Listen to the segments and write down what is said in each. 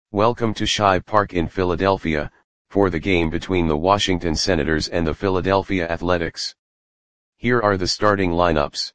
Welcome to Shive Park in Philadelphia, for the game between the Washington Senators and the Philadelphia Athletics. Here are the starting lineups.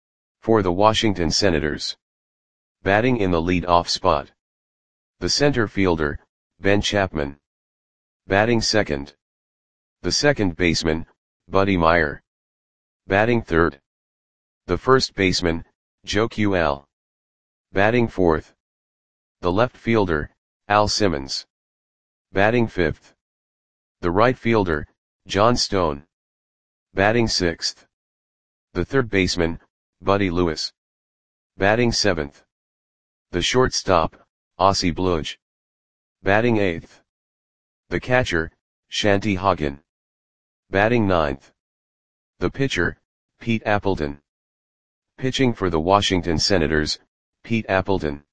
For the Washington Senators. Batting in the lead-off spot. The center fielder, Ben Chapman. Batting second. The second baseman, Buddy Myer. Batting third. The first baseman, Joe QL. Batting fourth. The left fielder, Al Simmons. Batting fifth. The right fielder, John Stone. Batting sixth. The third baseman, Buddy Lewis. Batting seventh. The shortstop, Ossie Bludge. Batting eighth. The catcher, Shanty Hagen. Batting ninth. The pitcher, Pete Appleton. Pitching for the Washington Senators, Pete Appleton.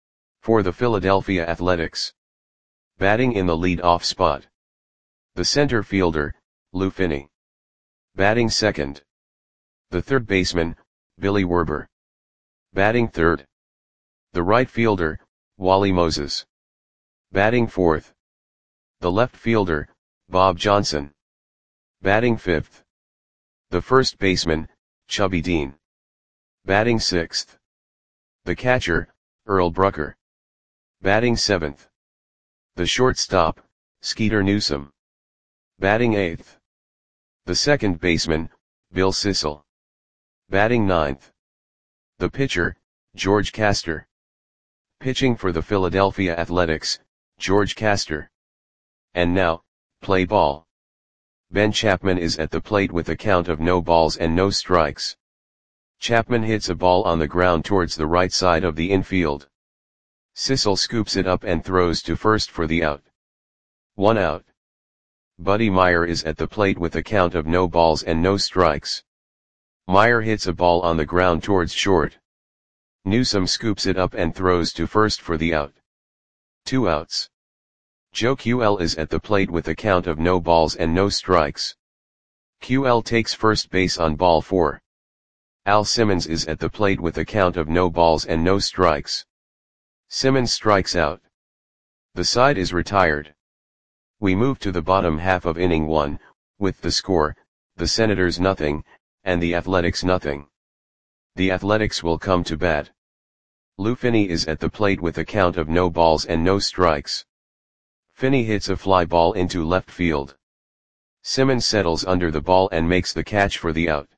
For the Philadelphia Athletics. Batting in the lead-off spot. The center fielder, Lou Finney. Batting second. The third baseman, Billy Werber. Batting third. The right fielder, Wally Moses. Batting fourth. The left fielder, Bob Johnson. Batting fifth. The first baseman, Chubby Dean. Batting sixth. The catcher, Earl Brucker. Batting seventh. The shortstop, Skeeter Newsome. Batting eighth. The second baseman, Bill Sissel. Batting ninth. The pitcher, George Castor. Pitching for the Philadelphia Athletics, George Castor. And now, play ball. Ben Chapman is at the plate with a count of no balls and no strikes. Chapman hits a ball on the ground towards the right side of the infield. Sissel scoops it up and throws to first for the out. 1 out. Buddy Myer is at the plate with a count of no balls and no strikes. Myer hits a ball on the ground towards short. Newsome scoops it up and throws to first for the out. 2 outs. Joe QL is at the plate with a count of no balls and no strikes. QL takes first base on ball 4. Al Simmons is at the plate with a count of no balls and no strikes. Simmons strikes out. The side is retired. We move to the bottom half of inning 1, with the score, the Senators nothing, and the Athletics nothing. The Athletics will come to bat. Lou Finney is at the plate with a count of no balls and no strikes. Finney hits a fly ball into left field. Simmons settles under the ball and makes the catch for the out.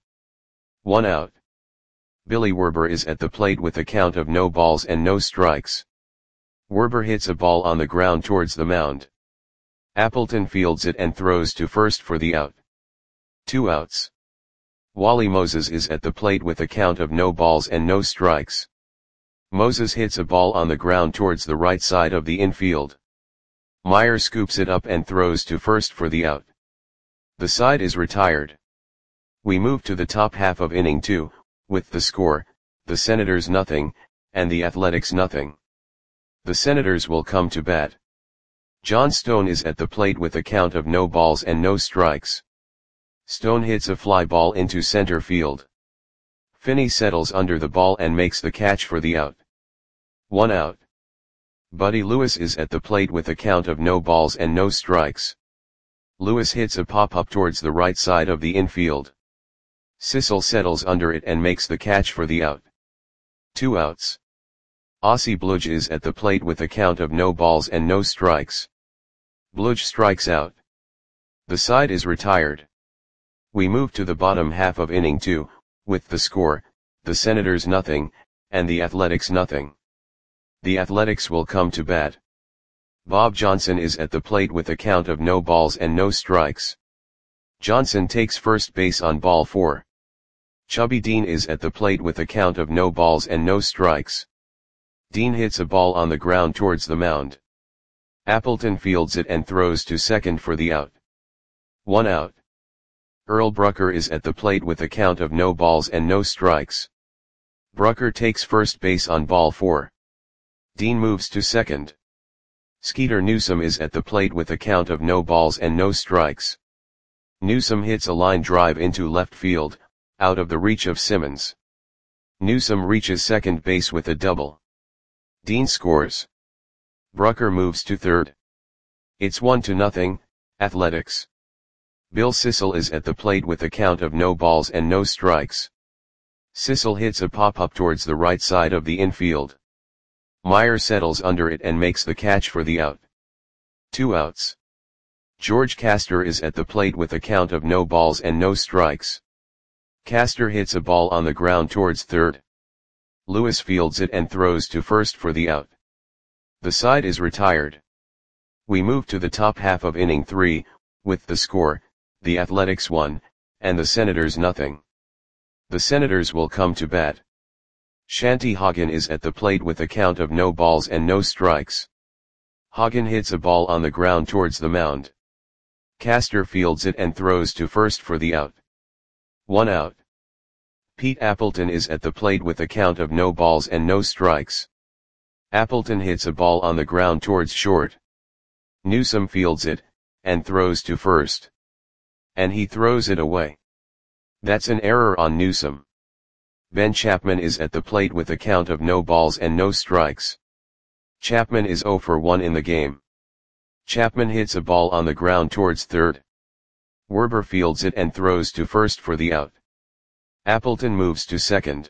1 out. Billy Werber is at the plate with a count of no balls and no strikes. Werber hits a ball on the ground towards the mound. Appleton fields it and throws to first for the out. 2 outs. Wally Moses is at the plate with a count of no balls and no strikes. Moses hits a ball on the ground towards the right side of the infield. Myer scoops it up and throws to first for the out. The side is retired. We move to the top half of inning 2, with the score, the Senators nothing, and the Athletics nothing. The Senators will come to bat. John Stone is at the plate with a count of no balls and no strikes. Stone hits a fly ball into center field. Finney settles under the ball and makes the catch for the out. 1 out. Buddy Lewis is at the plate with a count of no balls and no strikes. Lewis hits a pop-up towards the right side of the infield. Sissel settles under it and makes the catch for the out. 2 outs. Ossie Bludge is at the plate with a count of no balls and no strikes. Bludge strikes out. The side is retired. We move to the bottom half of inning 2, with the score, the Senators nothing, and the Athletics nothing. The Athletics will come to bat. Bob Johnson is at the plate with a count of no balls and no strikes. Johnson takes first base on ball 4. Chubby Dean is at the plate with a count of no balls and no strikes. Dean hits a ball on the ground towards the mound. Appleton fields it and throws to second for the out. 1 out. Earl Brucker is at the plate with a count of no balls and no strikes. Brucker takes first base on ball 4. Dean moves to second. Skeeter Newsome is at the plate with a count of no balls and no strikes. Newsome hits a line drive into left field, out of the reach of Simmons. Newsome reaches second base with a double. Dean scores. Brucker moves to third. It's 1-0, Athletics. Bill Sissel is at the plate with a count of no balls and no strikes. Sissel hits a pop-up towards the right side of the infield. Meyer settles under it and makes the catch for the out. 2 outs. George Castor is at the plate with a count of no balls and no strikes. Castor hits a ball on the ground towards third. Lewis fields it and throws to first for the out. The side is retired. We move to the top half of inning 3, with the score, the Athletics 1, and the Senators nothing. The Senators will come to bat. Shanty Hagen is at the plate with a count of no balls and no strikes. Hagen hits a ball on the ground towards the mound. Castor fields it and throws to first for the out. 1 out. Pete Appleton is at the plate with a count of no balls and no strikes. Appleton hits a ball on the ground towards short. Newsome fields it, and throws to first. And he throws it away. That's an error on Newsome. Ben Chapman is at the plate with a count of no balls and no strikes. Chapman is 0 for 1 in the game. Chapman hits a ball on the ground towards third. Werber fields it and throws to first for the out. Appleton moves to second.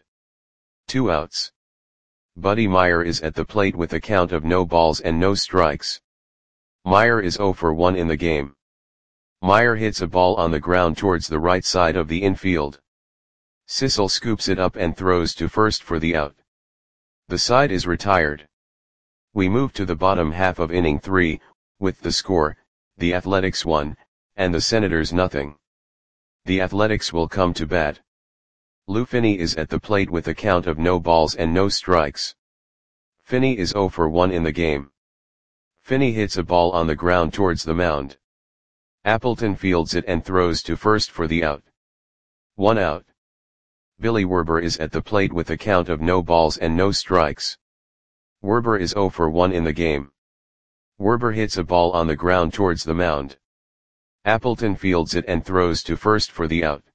2 outs. Buddy Meyer is at the plate with a count of no balls and no strikes. Meyer is 0 for 1 in the game. Meyer hits a ball on the ground towards the right side of the infield. Sissel scoops it up and throws to first for the out. The side is retired. We move to the bottom half of inning 3, with the score, the Athletics 1, and the Senators nothing. The Athletics will come to bat. Lou Finney is at the plate with a count of no balls and no strikes. Finney is 0 for 1 in the game. Finney hits a ball on the ground towards the mound. Appleton fields it and throws to first for the out. 1 out. Billy Werber is at the plate with a count of no balls and no strikes. Werber is 0 for 1 in the game. Werber hits a ball on the ground towards the mound. Appleton fields it and throws to first for the out.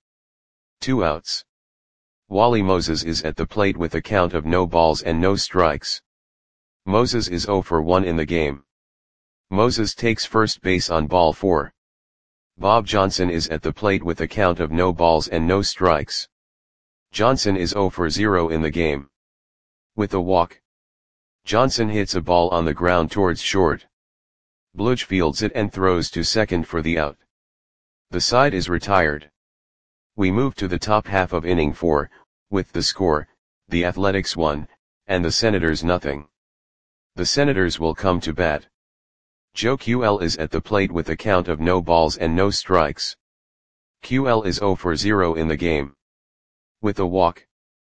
2 outs. Wally Moses is at the plate with a count of no balls and no strikes. Moses is 0 for 1 in the game. Moses takes first base on ball 4. Bob Johnson is at the plate with a count of no balls and no strikes. Johnson is 0 for 0 in the game. With a walk, Johnson hits a ball on the ground towards short. Bludge fields it and throws to second for the out. The side is retired. We move to the top half of inning 4, with the score, the Athletics 1, and the Senators nothing. The Senators will come to bat. Joe QL is at the plate with a count of no balls and no strikes. QL is 0 for 0 in the game. With a walk,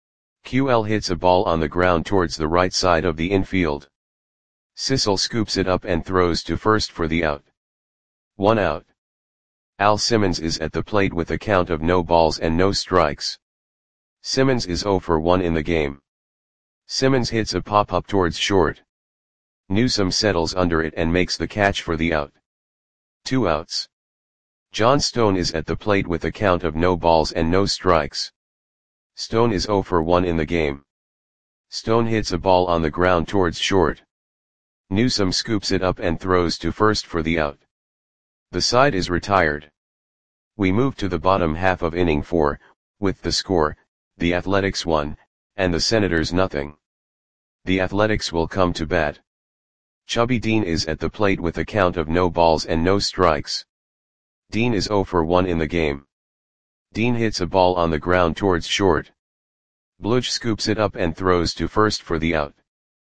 QL hits a ball on the ground towards the right side of the infield. Sissel scoops it up and throws to first for the out. 1 out. Al Simmons is at the plate with a count of no balls and no strikes. Simmons is 0 for 1 in the game. Simmons hits a pop-up towards short. Newsome settles under it and makes the catch for the out. 2 outs. John Stone is at the plate with a count of no balls and no strikes. Stone is 0 for 1 in the game. Stone hits a ball on the ground towards short. Newsome scoops it up and throws to first for the out. The side is retired. We move to the bottom half of inning 4, with the score, the Athletics 1, and the Senators nothing. The Athletics will come to bat. Chubby Dean is at the plate with a count of no balls and no strikes. Dean is 0 for 1 in the game. Dean hits a ball on the ground towards short. Bludge scoops it up and throws to first for the out.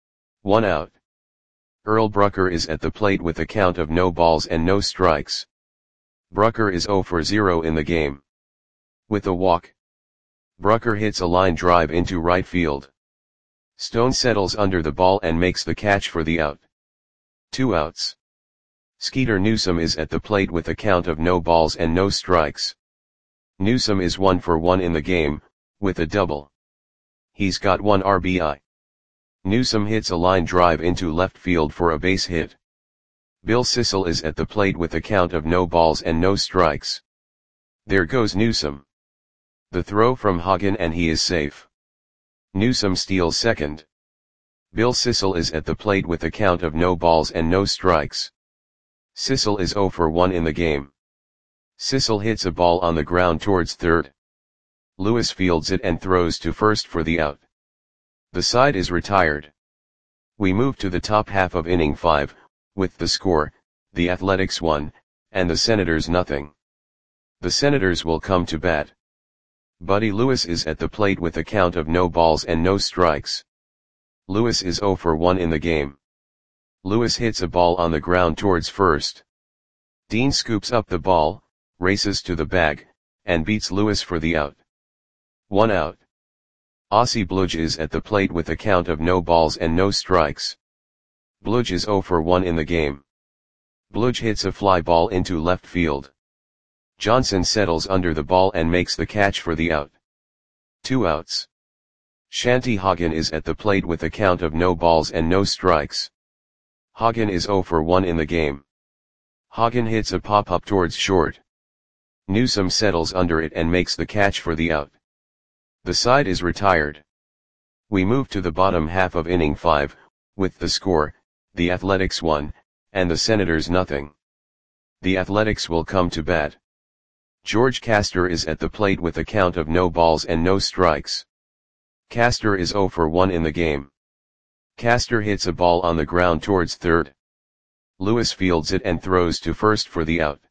1 out. Earl Brucker is at the plate with a count of no balls and no strikes. Brucker is 0 for 0 in the game. With a walk, Brucker hits a line drive into right field. Stone settles under the ball and makes the catch for the out. 2 outs. Skeeter Newsome is at the plate with a count of no balls and no strikes. Newsome is 1 for 1 in the game, with a double. He's got 1 RBI. Newsome hits a line drive into left field for a base hit. Bill Sissel is at the plate with a count of no balls and no strikes. There goes Newsome. The throw from Hagen and he is safe. Newsome steals second. Bill Sissel is at the plate with a count of no balls and no strikes. Sissel is 0 for 1 in the game. Sissel hits a ball on the ground towards third. Lewis fields it and throws to first for the out. The side is retired. We move to the top half of inning 5, with the score, the Athletics 1, and the Senators nothing. The Senators will come to bat. Buddy Lewis is at the plate with a count of no balls and no strikes. Lewis is 0 for 1 in the game. Lewis hits a ball on the ground towards first. Dean scoops up the ball, races to the bag, and beats Lewis for the out. 1 out. Ossie Bludge is at the plate with a count of no balls and no strikes. Bludge is 0 for 1 in the game. Bludge hits a fly ball into left field. Johnson settles under the ball and makes the catch for the out. 2 outs. Shanty Hagen is at the plate with a count of no balls and no strikes. Hagen is 0 for 1 in the game. Hagen hits a pop-up towards short. Newsome settles under it and makes the catch for the out. The side is retired. We move to the bottom half of inning 5, with the score, the Athletics 1, and the Senators nothing. The Athletics will come to bat. George Castor is at the plate with a count of no balls and no strikes. Castor is 0 for 1 in the game. Castor hits a ball on the ground towards third. Lewis fields it and throws to first for the out.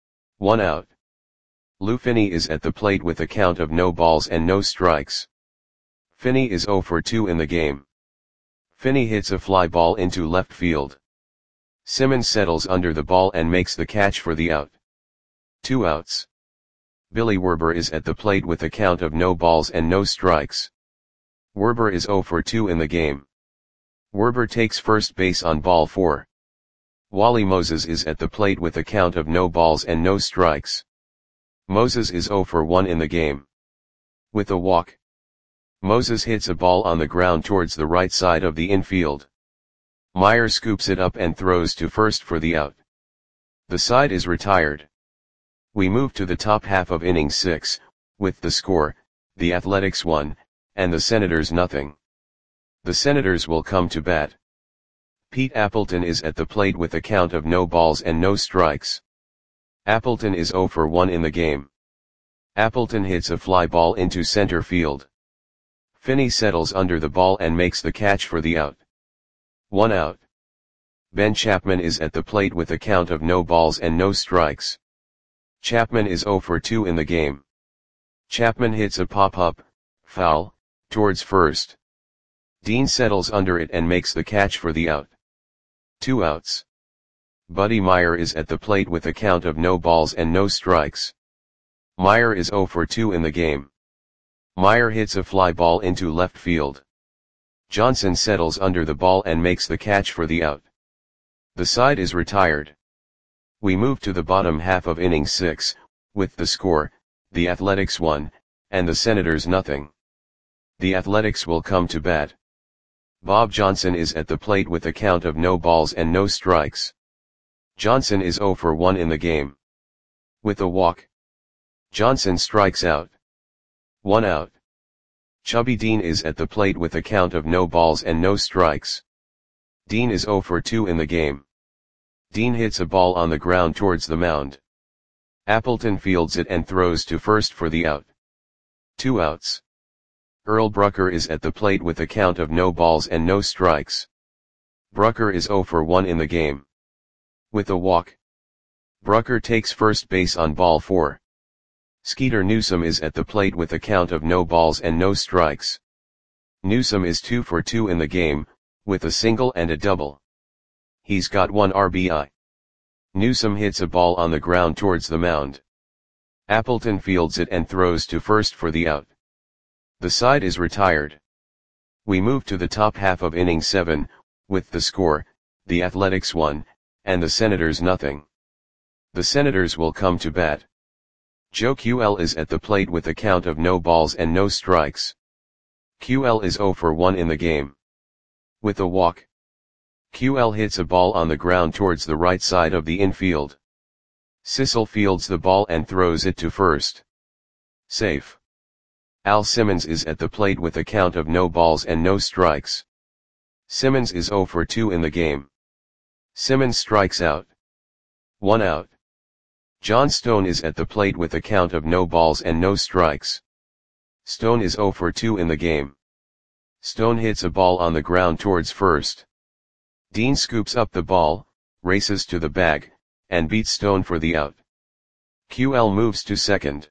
1 out. Lou Finney is at the plate with a count of no balls and no strikes. Finney is 0 for 2 in the game. Finney hits a fly ball into left field. Simmons settles under the ball and makes the catch for the out. 2 outs. Billy Werber is at the plate with a count of no balls and no strikes. Werber is 0 for 2 in the game. Werber takes first base on ball 4. Wally Moses is at the plate with a count of no balls and no strikes. Moses is 0 for 1 in the game. With a walk. Moses hits a ball on the ground towards the right side of the infield. Meyer scoops it up and throws to first for the out. The side is retired. We move to the top half of inning 6, with the score, the Athletics 1, and the Senators nothing. The Senators will come to bat. Pete Appleton is at the plate with a count of no balls and no strikes. Appleton is 0 for 1 in the game. Appleton hits a fly ball into center field. Finney settles under the ball and makes the catch for the out. 1 out. Ben Chapman is at the plate with a count of no balls and no strikes. Chapman is 0 for 2 in the game. Chapman hits a pop-up, foul, towards first. Dean settles under it and makes the catch for the out. 2 outs. Buddy Meyer is at the plate with a count of no balls and no strikes. Meyer is 0 for 2 in the game. Meyer hits a fly ball into left field. Johnson settles under the ball and makes the catch for the out. The side is retired. We move to the bottom half of inning 6, with the score, the Athletics 1, and the Senators nothing. The Athletics will come to bat. Bob Johnson is at the plate with a count of no balls and no strikes. Johnson is 0 for 1 in the game. With a walk. Johnson strikes out. 1 out. Chubby Dean is at the plate with a count of no balls and no strikes. Dean is 0 for 2 in the game. Dean hits a ball on the ground towards the mound. Appleton fields it and throws to first for the out. 2 outs. Earl Brucker is at the plate with a count of no balls and no strikes. Brucker is 0 for 1 in the game. With a walk. Brucker takes first base on ball 4. Skeeter Newsome is at the plate with a count of no balls and no strikes. Newsome is 2 for 2 in the game, with a single and a double. He's got 1 RBI. Newsome hits a ball on the ground towards the mound. Appleton fields it and throws to first for the out. The side is retired. We move to the top half of inning 7, with the score, the Athletics 1, and the Senators nothing. The Senators will come to bat. Joe QL is at the plate with a count of no balls and no strikes. QL is 0 for 1 in the game. With a walk. QL hits a ball on the ground towards the right side of the infield. Sissel fields the ball and throws it to first. Safe. Al Simmons is at the plate with a count of no balls and no strikes. Simmons is 0 for 2 in the game. Simmons strikes out. 1 out. John Stone is at the plate with a count of no balls and no strikes. Stone is 0 for 2 in the game. Stone hits a ball on the ground towards first. Dean scoops up the ball, races to the bag, and beats Stone for the out. QL moves to second.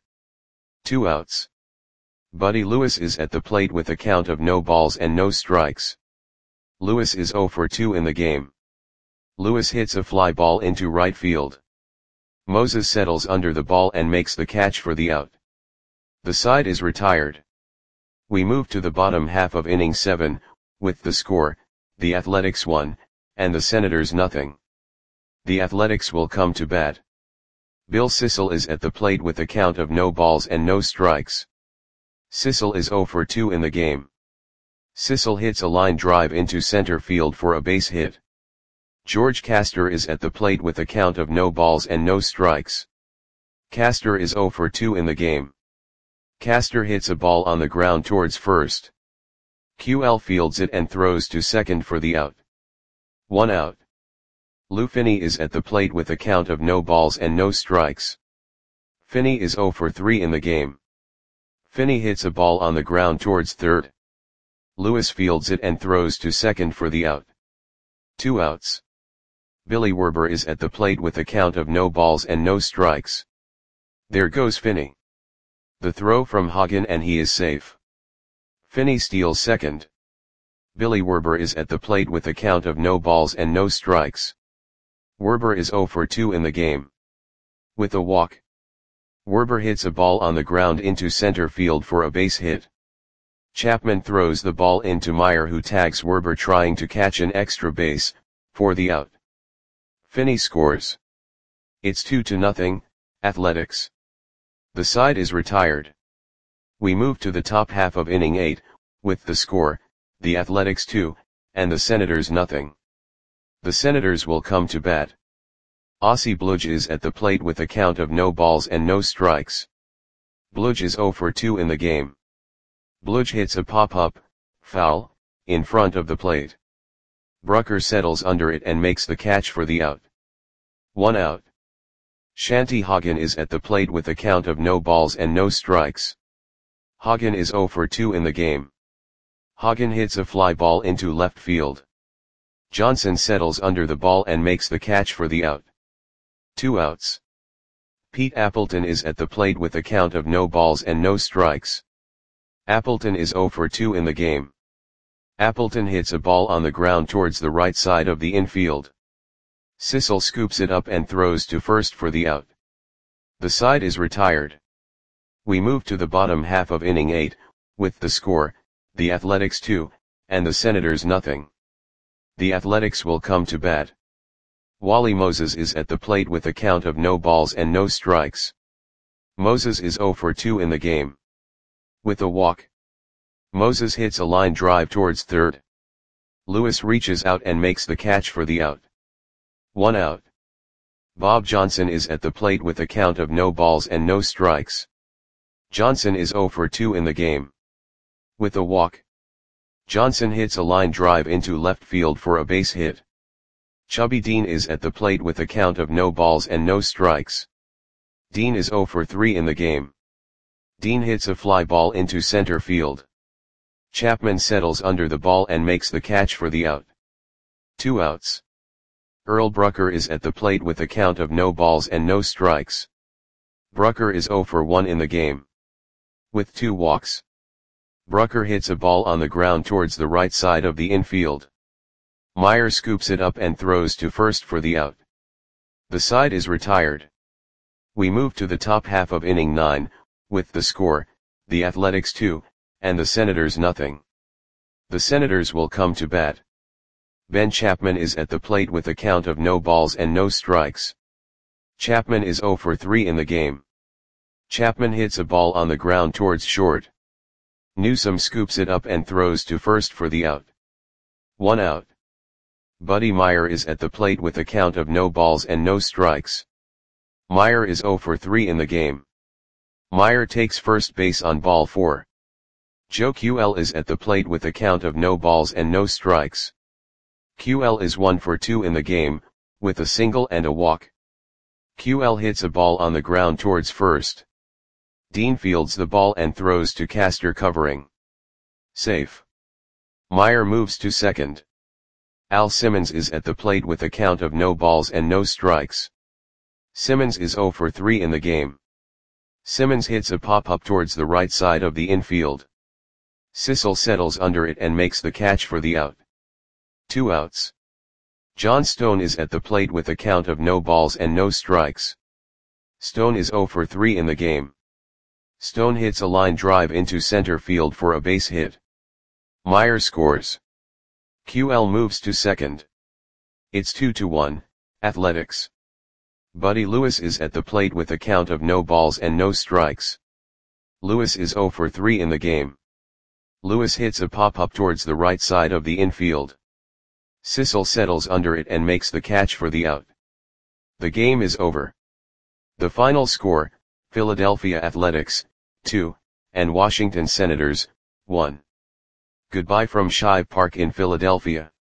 2 outs. Buddy Lewis is at the plate with a count of no balls and no strikes. Lewis is 0 for 2 in the game. Lewis hits a fly ball into right field. Moses settles under the ball and makes the catch for the out. The side is retired. We move to the bottom half of inning 7, with the score, the Athletics 1, and the Senators nothing. The Athletics will come to bat. Bill Sissel is at the plate with a count of no balls and no strikes. Sissel is 0 for 2 in the game. Sissel hits a line drive into center field for a base hit. George Castor is at the plate with a count of no balls and no strikes. Castor is 0 for 2 in the game. Castor hits a ball on the ground towards first. QL fields it and throws to second for the out. 1 out. Lou Finney is at the plate with a count of no balls and no strikes. Finney is 0 for 3 in the game. Finney hits a ball on the ground towards third. Lewis fields it and throws to second for the out. 2 outs. Billy Werber is at the plate with a count of no balls and no strikes. There goes Finney. The throw from Hagen and he is safe. Finney steals second. Billy Werber is at the plate with a count of no balls and no strikes. Werber is 0 for 2 in the game. With a walk. Werber hits a ball on the ground into center field for a base hit. Chapman throws the ball into Meyer, who tags Werber trying to catch an extra base, for the out. Finney scores. It's 2-0, Athletics. The side is retired. We move to the top half of inning 8, with the score, the Athletics 2, and the Senators nothing. The Senators will come to bat. Ossie Bludge is at the plate with a count of no balls and no strikes. Bludge is 0 for 2 in the game. Bludge hits a pop-up, foul, in front of the plate. Brucker settles under it and makes the catch for the out. 1 out. Shanty Hagen is at the plate with a count of no balls and no strikes. Hagen is 0 for 2 in the game. Hagen hits a fly ball into left field. Johnson settles under the ball and makes the catch for the out. 2 outs. Pete Appleton is at the plate with a count of no balls and no strikes. Appleton is 0 for 2 in the game. Appleton hits a ball on the ground towards the right side of the infield. Sissel scoops it up and throws to first for the out. The side is retired. We move to the bottom half of inning 8, with the score, the Athletics 2, and the Senators nothing. The Athletics will come to bat. Wally Moses is at the plate with a count of no balls and no strikes. Moses is 0 for 2 in the game. With a walk. Moses hits a line drive towards third. Lewis reaches out and makes the catch for the out. 1 out. Bob Johnson is at the plate with a count of no balls and no strikes. Johnson is 0 for 2 in the game. With a walk. Johnson hits a line drive into left field for a base hit. Chubby Dean is at the plate with a count of no balls and no strikes. Dean is 0 for 3 in the game. Dean hits a fly ball into center field. Chapman settles under the ball and makes the catch for the out. 2 outs. Earl Brucker is at the plate with a count of no balls and no strikes. Brucker is 0 for 1 in the game. With 2 walks. Brucker hits a ball on the ground towards the right side of the infield. Meyer scoops it up and throws to first for the out. The side is retired. We move to the top half of inning 9, with the score, the Athletics 2, and the Senators nothing. The Senators will come to bat. Ben Chapman is at the plate with a count of no balls and no strikes. Chapman is 0 for 3 in the game. Chapman hits a ball on the ground towards short. Newsome scoops it up and throws to first for the out. 1 out. Buddy Meyer is at the plate with a count of no balls and no strikes. Meyer is 0 for 3 in the game. Meyer takes first base on ball 4. Joe QL is at the plate with a count of no balls and no strikes. QL is 1 for 2 in the game, with a single and a walk. QL hits a ball on the ground towards first. Dean fields the ball and throws to Castor covering. Safe. Meyer moves to second. Al Simmons is at the plate with a count of no balls and no strikes. Simmons is 0 for 3 in the game. Simmons hits a pop-up towards the right side of the infield. Sissel settles under it and makes the catch for the out. 2 outs. John Stone is at the plate with a count of no balls and no strikes. Stone is 0 for 3 in the game. Stone hits a line drive into center field for a base hit. Meyer scores. QL moves to second. It's 2-1, Athletics. Buddy Lewis is at the plate with a count of no balls and no strikes. Lewis is 0 for 3 in the game. Lewis hits a pop-up towards the right side of the infield. Sissel settles under it and makes the catch for the out. The game is over. The final score, Philadelphia Athletics, 2, and Washington Senators, 1. Goodbye from Shive Park in Philadelphia.